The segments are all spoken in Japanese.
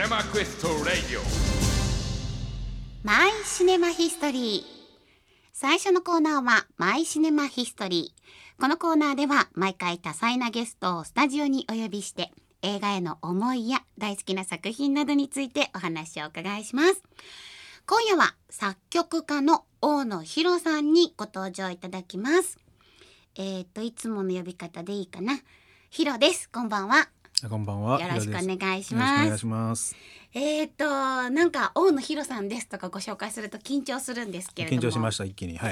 ネマクエストラディオマイシネマヒストリー。最初のコーナーはマイシネマヒストリー。このコーナーでは毎回多彩なゲストをスタジオにお呼びして映画への思いや大好きな作品などについてお話をお伺いします。今夜は作曲家の大野ひろさんにご登場いただきます。いつもの呼び方でいいかな。ひろです。こんばんは。 こんばんは。 よろしくお願いしよろしくお願います。 します。 なんか大野ひろさんですとかご紹介すると緊張するんですけれども、 緊張しました、一気に。はい。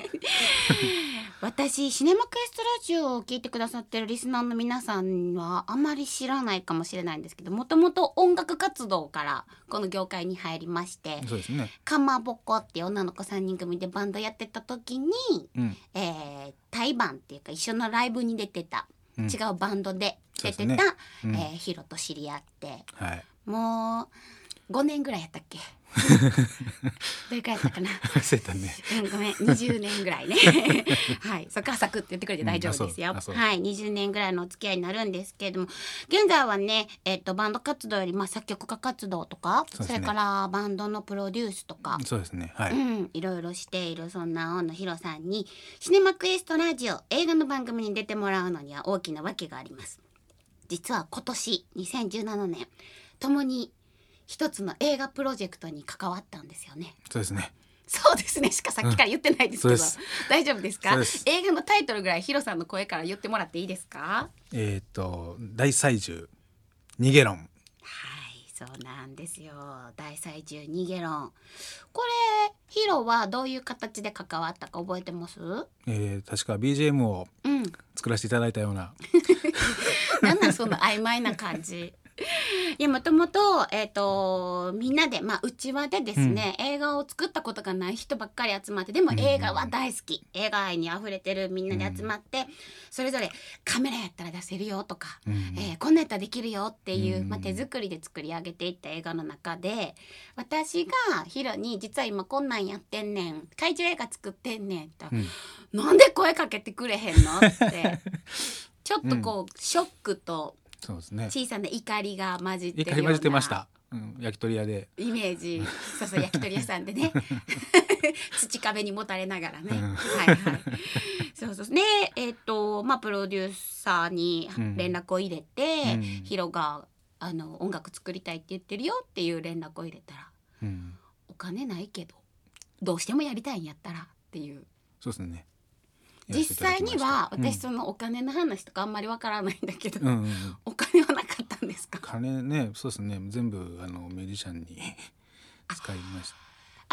私シネマクエストラジオを聞いてくださってるリスナーの皆さんはあまり知らないかもしれないんですけど、もともと音楽活動からこの業界に入りまして、 そうですね。 かまぼこっていう女の子3人組でバンドやってた時に、対バンっていうか一緒のライブに出てた、違うバンドで出てた、ヒロと知り合って、 はい。 もう5年ぐらいやったっけどれくらいやったかな忘れたね。 ごめん、20年ぐらいねはい、そっからサクッと言ってくれて大丈夫ですよ、はい、20年ぐらいのお付き合いになるんですけれども、現在はね、バンド活動より、作曲家活動とか それからバンドのプロデュースとか、 そうですね。はい。 いろいろしているそんな大野ひろさんにシネマクエストラジオ映画の番組に出てもらうのには大きな訳があります。実は今年2017年ともに一つの映画プロジェクトに関わったんですよね。 そうですね。 そうですねしかさっきから言ってないですけど、大丈夫ですか？ そうです。 映画のタイトルぐらいヒロさんの声から言ってもらっていいですか？ 大祭獣逃げ論。 はい、そうなんですよ。大祭獣逃げ論。これヒロはどういう形で関わったか覚えてます？ 確か BGM を作らせていただいたような。 なんなんその曖昧な感じ。いや、もともと、みんなで、うちわでですね、映画を作ったことがない人ばっかり集まって、でも映画は大好き、映画愛にあふれてるみんなで集まって、それぞれカメラやったら出せるよとか、こんなやったらできるよっていう、手作りで作り上げていった映画の中で、私がヒロに実は今こんなんやってんねん、怪獣映画作ってんねんって、なんで声かけてくれへんのってちょっとこう、ショックとそうですね。 小さな怒りが混じってるような、 怒り混じってました。焼き鳥屋でイメージ。そう焼き鳥屋さんでね土壁にもたれながらね、はいはいそうね。プロデューサーに連絡を入れて、ヒロが音楽作りたいって言ってるよっていう連絡を入れたら、お金ないけどどうしてもやりたいんやったらっていう。 そうですね。 実際には私そのお金の話とかあんまりわからないんだけど、お金はなかったんですか？ 金ね、そうですね。全部ミュージシャンに使いました。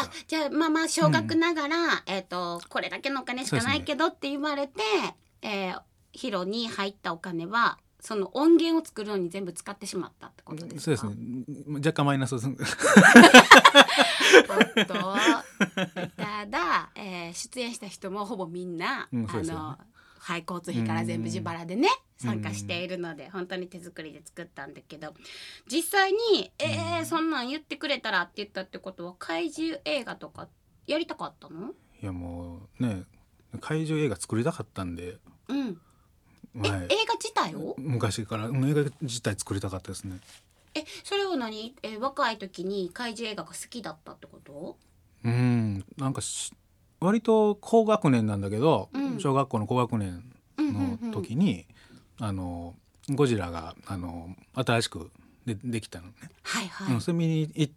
じゃあ少額ながら、これだけのお金しかないけどって言われて、ヒロに入ったお金はその音源を作るのに全部使ってしまったってことですか？ そうですね。若干マイナスです。 ただ、出演した人もほぼみんな、交通費から全部自腹でね参加しているので、本当に手作りで作ったんだけど、実際に、そんなん言ってくれたらって言ったってことは怪獣映画とかやりたかったの？ いやもうね、怪獣映画作りたかったんで、 映画自体を昔から映画自体作りたかったですね。 それを若い時に怪獣映画が好きだったってこと？ なんか割と高学年なんだけど、小学校の高学年の時に、ゴジラが新しくできたのね。それ見に行って、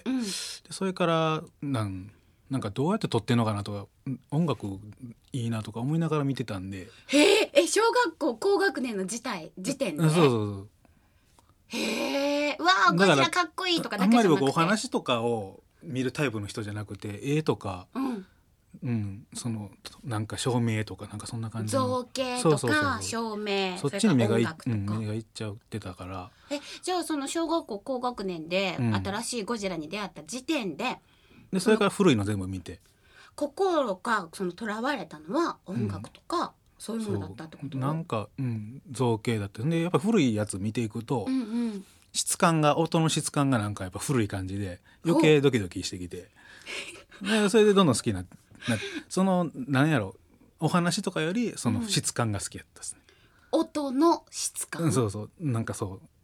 でそれからなんかどうやって撮ってんのかなとか、音楽いいなとか思いながら見てたんで。 小学校高学年の時点で？ そうへえ、ゴジラかっこいいとかだけじゃなくて、 あんまり僕お話とかを見るタイプの人じゃなくて、絵とか、そのなんか照明とかなんかそんな感じの造形とか照明、 そっちに目がいっちゃってたから。 じゃあその小学校高学年で新しいゴジラに出会った時点で、 それから古いの全部見て、 心がとらわれたのは音楽とか、そういうものだったってこと？ なんか、造形だってで、やっぱ古いやつ見ていくと、質感が音の質感がなんかやっぱ古い感じで余計ドキドキしてきてでそれでどんどん好きになって、そのなんやろ、お話とかよりその質感が好きやったですね。 音の質感？ そうなんかそう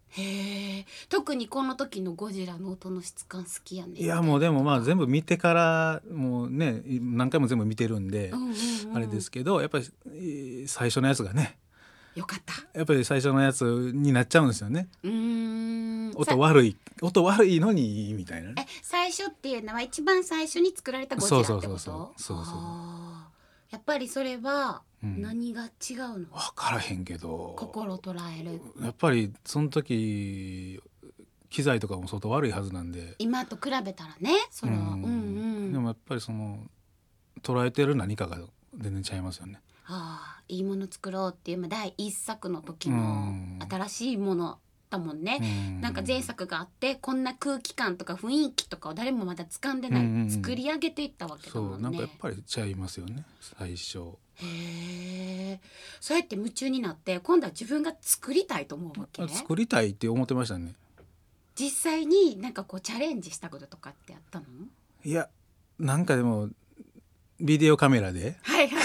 へえ。特にこの時のゴジラの音の質感好きやね。 いやもうでもまあ全部見てからもうね何回も全部見てるんで、あれですけどやっぱり最初のやつがねよかった。 やっぱり最初のやつになっちゃうんですよね。音悪いのにいいみたいなね。 最初っていうのは一番最初に作られたゴジラってこと？ そうやっぱりそれは何が違うの？ 分からへんけど心捉える。 やっぱりその時機材とかも相当悪いはずなんで今と比べたらねそれは、 でもやっぱりその捉えてる何かが全然違いますよね。 いいもの作ろうっていう第一作の時の新しいものだもんね。なんか前作があってこんな空気感とか雰囲気とかを誰もまだ掴んでない、作り上げていったわけだもんね。 そうなんかやっぱり違いますよね最初。 へえ。そうやって夢中になって今度は自分が作りたいと思うわけ？ 作りたいって思ってましたね。 実際になんかこうチャレンジしたこととかってあったの？ いやなんかでもビデオカメラで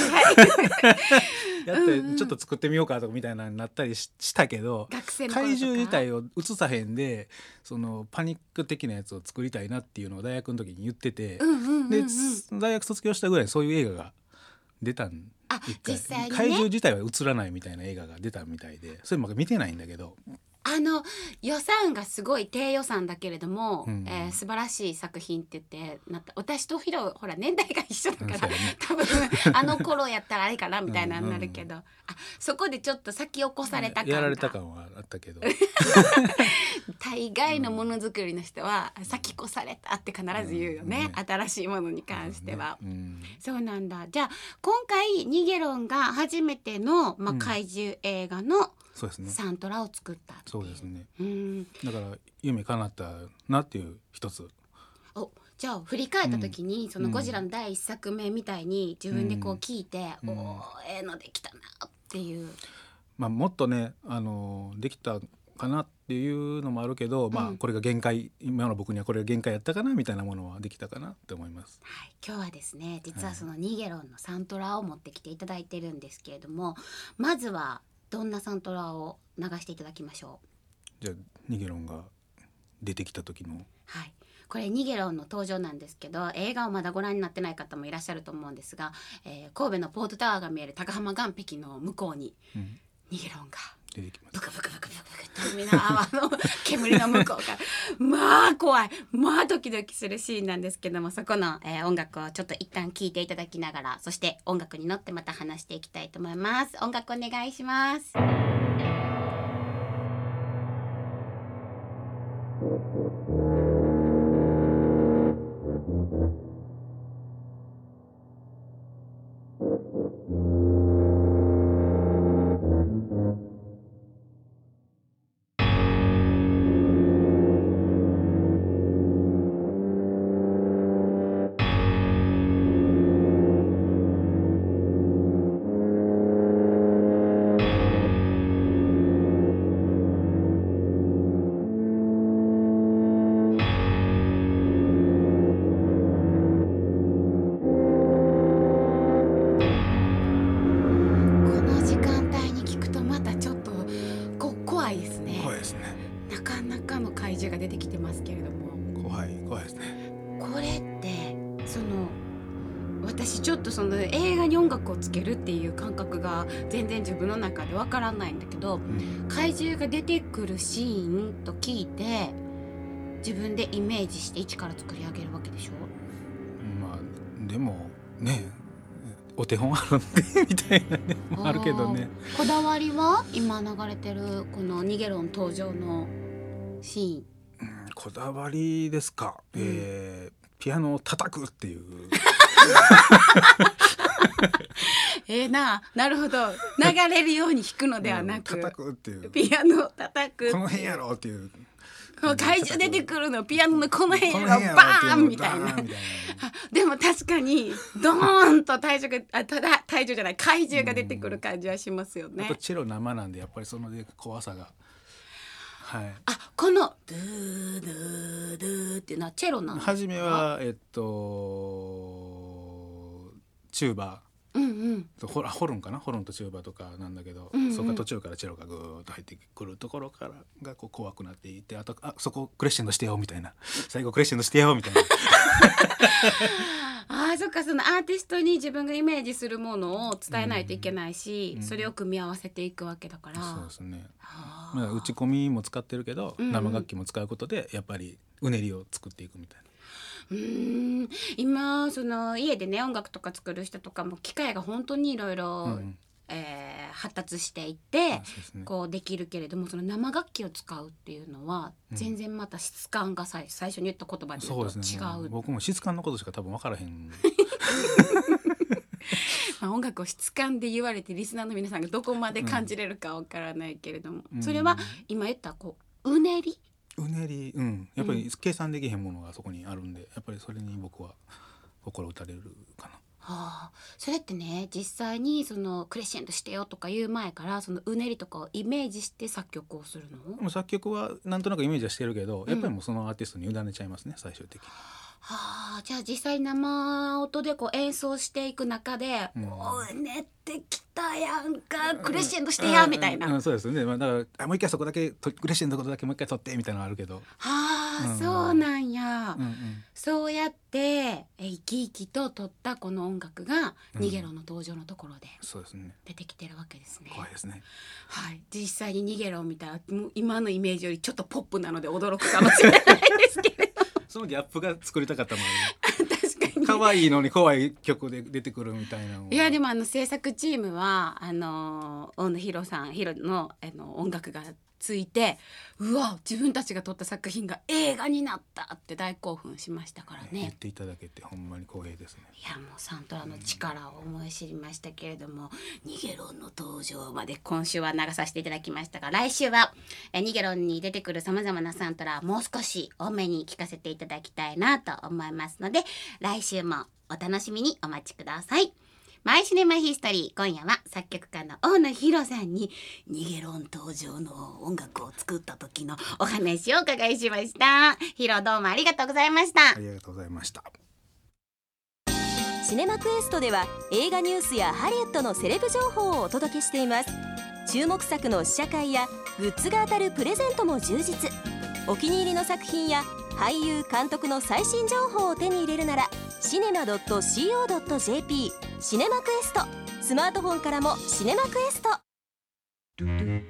やってちょっと作ってみようかとかみたいなのになったりしたけど、怪獣自体を映さへんでそのパニック的なやつを作りたいなっていうのを大学の時に言ってて、で大学卒業したぐらいそういう映画が出たん実際にね、 怪獣自体は映らないみたいな映画が出たみたいでそれも見てないんだけど、 予算がすごい低予算だけれども、素晴らしい作品って言ってなった。私とヒロほら年代が一緒だから、多分あの頃やったらあれかなみたいなになるけど、そこでちょっと先を越された感がやられた感はあったけど大概のものづくりの人は先越されたって必ず言うよね、新しいものに関しては、そうなんだ。じゃあ今回ニゲロンが初めての、怪獣映画のサントラを作ったっていう。 そうですね、だから夢叶ったなっていう一つ。 じゃあ振り返った時に、そのゴジラの第一作目みたいに自分でこう聞いて、ええのできたなっていう、 もっとねできたかなっていうのもあるけど、これが限界、今の僕にはこれが限界やったかなみたいなものはできたかなって思います。 今日はですね実はそのニゲロンのサントラを持ってきていただいてるんですけれども、まずはどんなサントラを流していただきましょう。じゃあニゲロンが出てきた時の、 これニゲロンの登場なんですけど、映画をまだご覧になってない方もいらっしゃると思うんですが、神戸のポートタワーが見える高浜岸壁の向こうに、ニゲロンが出てきます。 ブクブクブクブクブクとみんな煙の向こうから怖い、ドキドキするシーンなんですけども、そこの、音楽をちょっと一旦聴いていただきながら、そして音楽に乗ってまた話していきたいと思います。音楽お願いします。私ちょっとその映画に音楽をつけるっていう感覚が全然自分の中でわからないんだけど、怪獣が出てくるシーンと聞いて自分でイメージして一から作り上げるわけでしょ。 でもねお手本あるんでみたいなねあるけどね。 こだわりは今流れてるこのニゲロン登場のシーン、 こだわりですか、ピアノを叩くっていうなるほど、流れるように弾くのではなく、 叩くっていう、 ピアノを叩く、 この辺やろっていう、 怪獣出てくるのピアノのこの辺やろバーンみたいな。でも確かにドーンと体重じゃない怪獣が出てくる感じはしますよね。 あとチェロ生なんでやっぱりその怖さが、 このドゥドゥドゥっていうのはチェロなんですか。 初めはチューバホルンかな、ホルンとチューバとかなんだけど、そこが途中からチェロがぐーっと入ってくるところからがこう怖くなっていって、あとそこクレッシェンドしてよみたいな、最後クレッシェンドしてよみたいなそっか、そのアーティストに自分がイメージするものを伝えないといけないし、それを組み合わせていくわけだから。 そうですね、打ち込みも使ってるけど、生楽器も使うことでやっぱりうねりを作っていくみたいな。 今その家でね音楽とか作る人とかも機械が本当にいろいろ発達していって、こうできるけれども、その生楽器を使うっていうのは全然また質感が最初に言った言葉で言うと違う。 僕も質感のことしか多分分からへん音楽を質感で言われてリスナーの皆さんがどこまで感じれるか分からないけれども、それは今言ったこううねり、 やっぱり計算できへんものがそこにあるんで、やっぱりそれに僕は心打たれるかな。 それってね、実際にそのクレッシェンドしてよとか言う前からそのうねりとかをイメージして作曲をするの？ でも作曲はなんとなくイメージはしてるけど、やっぱりもうそのアーティストに委ねちゃいますね、最終的に。 じゃあ実際生音でこう演奏していく中で、うねってきたやんか、クレッシェンドしてやみたいな。 そうですね、だからもう一回そこだけクレッシェンドのことだけもう一回取ってみたいなのあるけど、 そうなんや、そうやって生き生きと取ったこの音楽がニゲロの登場のところで出てきてるわけですね。 怖いですね。 実際にニゲロを見たら今のイメージよりちょっとポップなので驚くかもしれないですけれどそのギャップが作りたかったもんね。 確かに可愛いのに怖い曲で出てくるみたいなの。 いやでも制作チームは大野ヒロの音楽がついて、うわ自分たちが撮った作品が映画になったって大興奮しましたからね。 言っていただけてほんまに光栄ですね。 いやもうサントラの力を思い知りましたけれども、ニゲロンの登場まで今週は流させていただきましたが、来週はニゲロンに出てくるさまざまなサントラもう少し多めに聞かせていただきたいなと思いますので、来週もお楽しみにお待ちください。マイシネマヒストリー、今夜は作曲家の大野ヒロさんにニゲロン登場の音楽を作った時のお話をお伺いしました。ヒロどうもありがとうございました。 ありがとうございました。 シネマクエストでは映画ニュースやハリウッドのセレブ情報をお届けしています。注目作の試写会やグッズが当たるプレゼントも充実。お気に入りの作品や俳優監督の最新情報を手に入れるならシネマ .co.jp シネマクエスト、スマートフォンからもシネマクエスト。 シ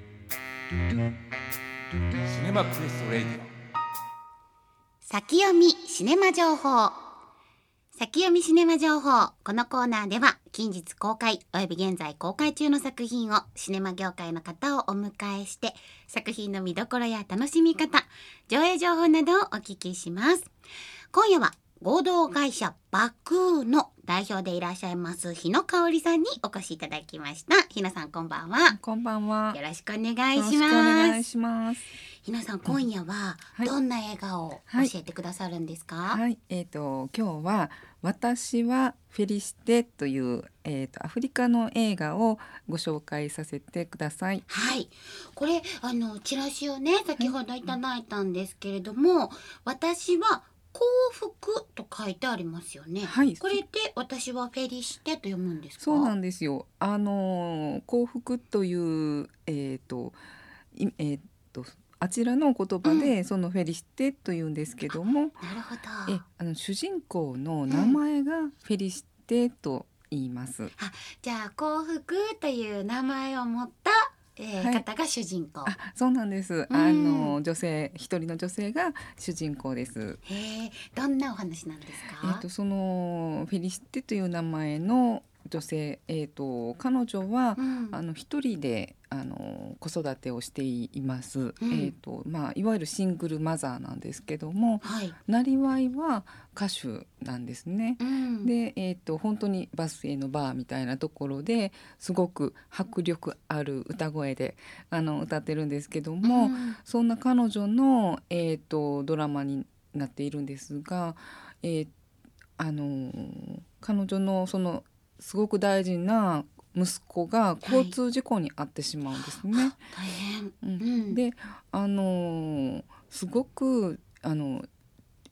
ネマクエストレディオ先読みシネマ情報。先読みシネマ情報。このコーナーでは近日公開および現在公開中の作品をシネマ業界の方をお迎えして、作品の見どころや楽しみ方、上映情報などをお聞きします。今夜は合同会社バクーの代表でいらっしゃいます日野香織さんにお越しいただきました。日野さんこんばんは。 こんばんは。 よろしくお願いします。 よろしくお願いします。 日野さん、今夜はどんな映画を教えてくださるんですか？ 今日は私はフェリシテという、アフリカの映画をご紹介させてください。 これチラシをね先ほどいただいたんですけれども、私は幸福と書いてありますよね。これで私はフェリシテと読むんですか？ そうなんですよ。幸福というあちらの言葉で、そのフェリシテというんですけども、 なるほど。主人公の名前がフェリシテと言います。 じゃあ幸福という名前を持った方が主人公。 そうなんです。女性一人の女性が主人公です。 どんなお話なんですか？ そのフェリシテという名前の女性、彼女は、一人で子育てをしています。いわゆるシングルマザーなんですけども、なりわいは歌手なんですね。で、本当にバスへのバーみたいなところですごく迫力ある歌声で歌ってるんですけども、そんな彼女の、ドラマになっているんですが、彼女のそのすごく大事な息子が交通事故に遭ってしまうんですね。 大変。 で、すごく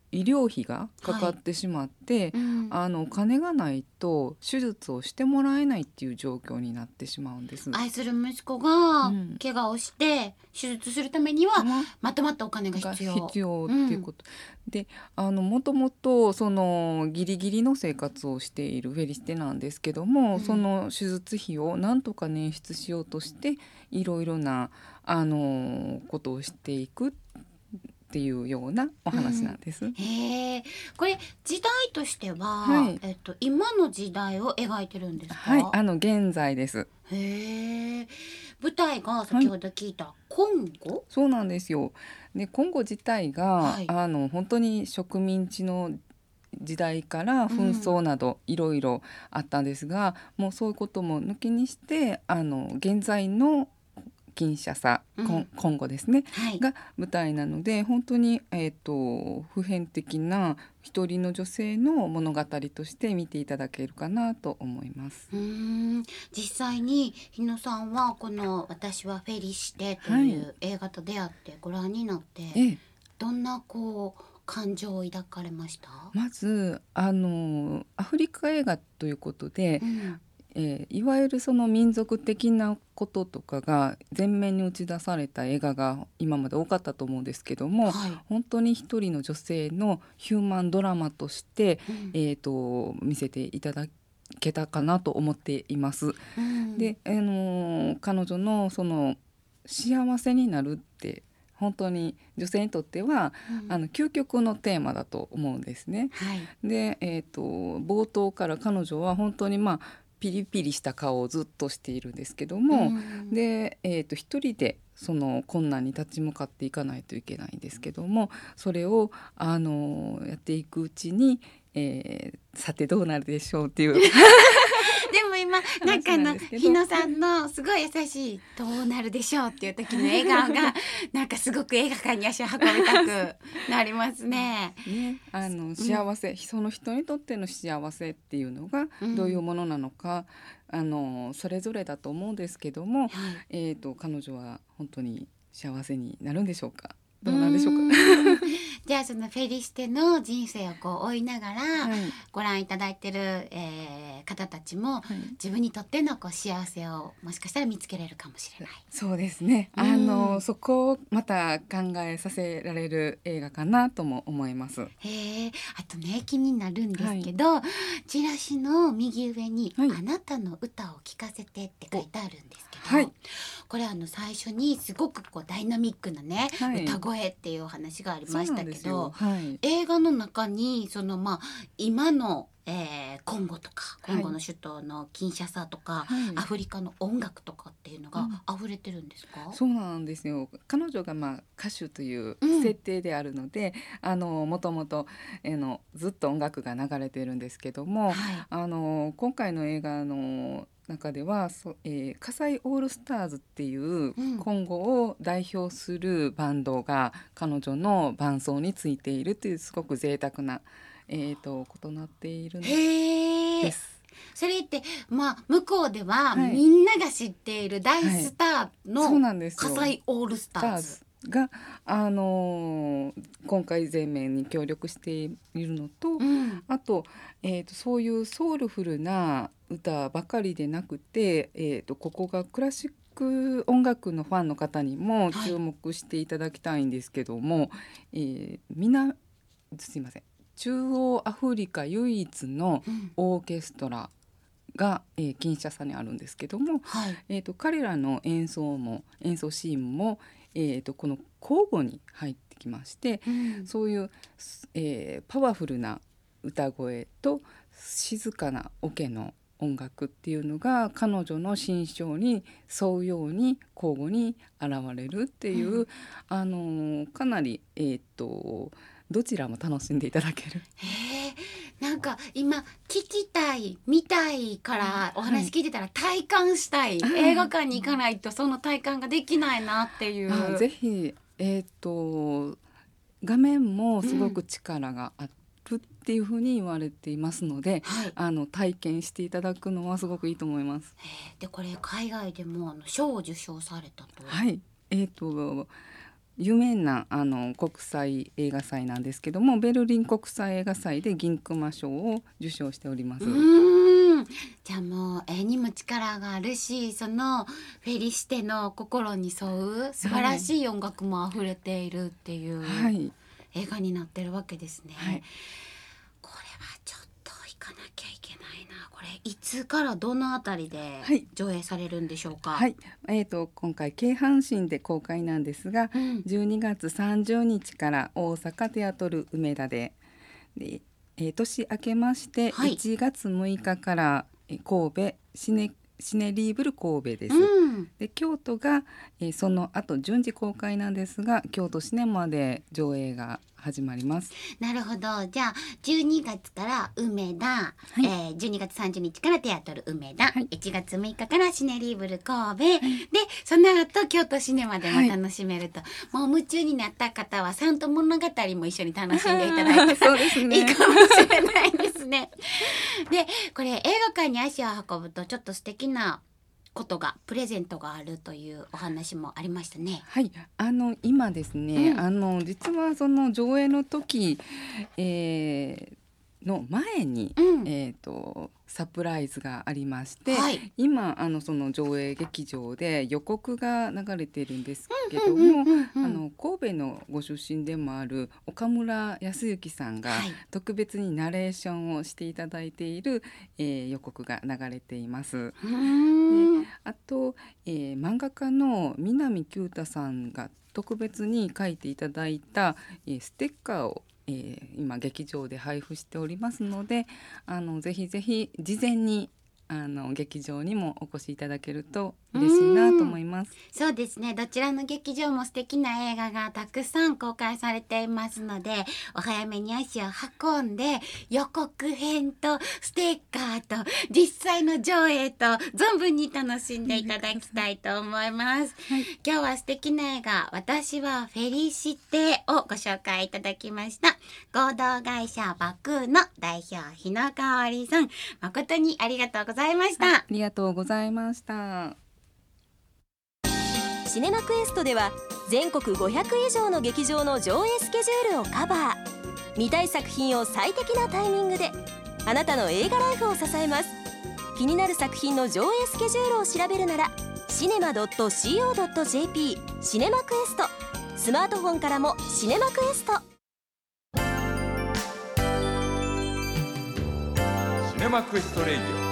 医療費がかかってしまって、お金がないと手術をしてもらえないっていう状況になってしまうんです。 愛する息子が怪我をして手術するためにはまとまったお金が必要っていうこと、でもともとそのギリギリの生活をしているフェリシテなんですけども、その手術費をなんとか捻出しようとしていろいろなことをしていくっていうようなお話なんです。 へー、これ時代としては、今の時代を描いてるんですか？ はい、現在です。 へー、舞台が先ほど聞いたコンゴ？ そうなんですよ。でコンゴ自体が、本当に植民地の時代から紛争などいろいろあったんですが、もうそういうことも抜きにして現在のキンシャサ、コンゴですね、が舞台なので本当に、普遍的な一人の女性の物語として見ていただけるかなと思います。 実際に日野さんはこの私はフェリシテという映画と出会ってご覧になって、どんな感情を抱かれました？ まずアフリカ映画ということで、いわゆるその民族的なこととかが前面に打ち出された映画が今まで多かったと思うんですけども、本当に一人の女性のヒューマンドラマとして、見せていただけたかなと思っています。で、彼女のその幸せになるって本当に女性にとっては、究極のテーマだと思うんですね。で、冒頭から彼女は本当にピリピリした顔をずっとしているんですけども、で、一人でその困難に立ち向かっていかないといけないんですけども、それをやっていくうちに、さてどうなるでしょうっていうでも今なんか日野さんのすごい優しいどうなるでしょうっていう時の笑顔がなんかすごく映画館に足を運びたくなりますね。 幸せ、その人にとっての幸せっていうのがどういうものなのか、それぞれだと思うんですけども、彼女は本当に幸せになるんでしょうか？どうなんでしょうか？ じゃあそのフェリシテの人生を追いながらご覧いただいてる、方たちも、自分にとっての幸せをもしかしたら見つけれるかもしれない。 そうですね、そこをまた考えさせられる映画かなとも思います。 あとね、気になるんですけど、チラシの右上に、あなたの歌を聴かせてって書いてあるんですけど、これ最初にすごくダイナミックなね、歌声っていうお話がありましたけど、映画の中にその今のコンゴとかコンゴの首都のキンシャサとか、アフリカの音楽とかっていうのが溢れてるんですか？ そうなんですよ。彼女が歌手という設定であるので、もともとずっと音楽が流れてるんですけども、今回の映画の中ではカサイオールスターズっていうコンゴを代表するバンドが彼女の伴奏についているというすごく贅沢なことになっているんです。 それって向こうではみんなが知っている大スターのカサイオールスターズが、今回前面に協力しているのと、あと、そういうソウルフルな歌ばかりでなくて、ここがクラシック音楽のファンの方にも注目していただきたいんですけども、すいません、中央アフリカ唯一のオーケストラが、キンシャサにあるんですけども、彼らの演奏シーンも、この交互に入ってきまして、そういう、パワフルな歌声と静かなオケの音楽っていうのが彼女の心象に沿うように交互に現れるっていう、かなり、どちらも楽しんでいただける。 なんか今聞きたい見たいからお話聞いてたら体感したい、映画館に行かないとその体感ができないなっていう。 ぜひ、画面もすごく力があるっていうふうに言われていますので、体験していただくのはすごくいいと思います。 でこれ海外でも賞を受賞されたと。 有名な国際映画祭なんですけども、ベルリン国際映画祭で銀熊賞を受賞しております。 じゃあもう絵にも力があるし、そのフェリシテの心に沿う素晴らしい音楽もあふれているっていう映画になってるわけですね。はい、これはちょっと行かなきゃいけないな。これいつからどのあたりで上映されるんでしょうか？ はい、今回京阪神で公開なんですが、12月30日から大阪テアトル梅田で、年明けまして1月6日から神戸シネリーブル神戸です。で京都が、その後順次公開なんですが、京都シネマで上映が始まります。 なるほど。じゃあ12月から梅田、12月30日からテアトル梅田、1月6日からシネリーブル神戸、でその後京都シネマでも楽しめると、もう夢中になった方はサント物語も一緒に楽しんでいただいてそうですね、 いいかもしれないですね。でこれ映画館に足を運ぶとちょっと素敵なことがプレゼントがあるというお話もありましたね。 はい、今ですね、実はその上映の時、の前に、サプライズがありまして、今その上映劇場で予告が流れているんですけども、神戸のご出身でもある岡村康之さんが特別にナレーションをしていただいている、予告が流れています。であと、漫画家の南九太さんが特別に書いていただいた、ステッカーを今劇場で配布しておりますので、ぜひぜひ事前に劇場にもお越しいただけると嬉しいなと思います。 そうですね、どちらの劇場も素敵な映画がたくさん公開されていますので、お早めに足を運んで予告編とステッカーと実際の上映と存分に楽しんでいただきたいと思います。今日は素敵な映画私はフェリシテをご紹介いただきました。合同会社バクーの代表日野香織さん、誠にありがとうございました。 ありがとうございました。 シネマクエストでは全国500以上の劇場の上映スケジュールをカバー。見たい作品を最適なタイミングであなたの映画ライフを支えます。気になる作品の上映スケジュールを調べるならcinema.co.jp シネマクエスト。スマートフォンからもシネマクエスト。 シネマクエストレイディオ